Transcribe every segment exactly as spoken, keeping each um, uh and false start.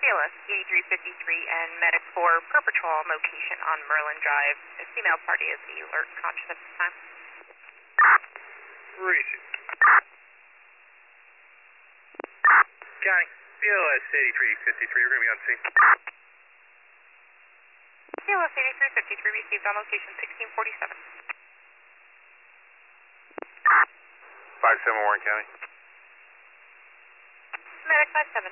L S eighty-three fifty-three and Medic four per patrol on location on Merlin Drive. A female party is alert and conscious at this time. Receive. County, B L S eighty-three fifty-three, we're going to be on scene. B L S eighty-three fifty-three received on location sixteen forty-seven. five seven Warren County. Medic five seven.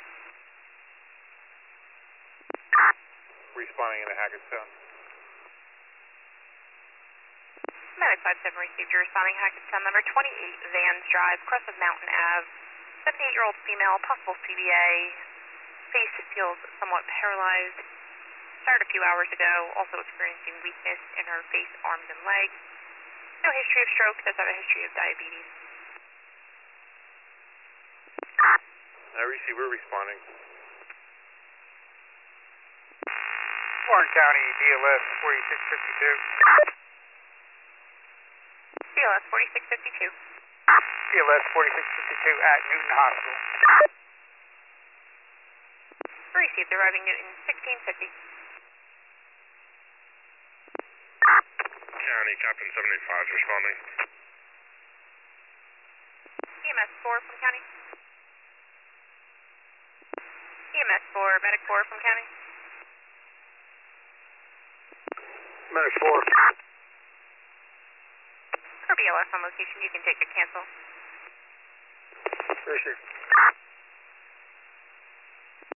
Responding in a Hackettstown. Medic five seven received your responding Hackettstown number twenty-eight Vans Drive, crest of Mountain Ave. seventy-eight-year-old female, possible C B A. Face feels somewhat paralyzed. Started a few hours ago, also experiencing weakness in her face, arms, and legs. No history of stroke, does have a history of diabetes. I receive, we're responding. Warren County, B L S forty-six fifty-two. B L S forty-six fifty-two. B L S forty-six fifty-two at Newton Hospital. Received, arriving Newton sixteen fifty. County, Captain seven eight five is responding. E M S four from County. E M S four, Medic four from County. Medic four. For B L S on location, you can take a cancel. Receive.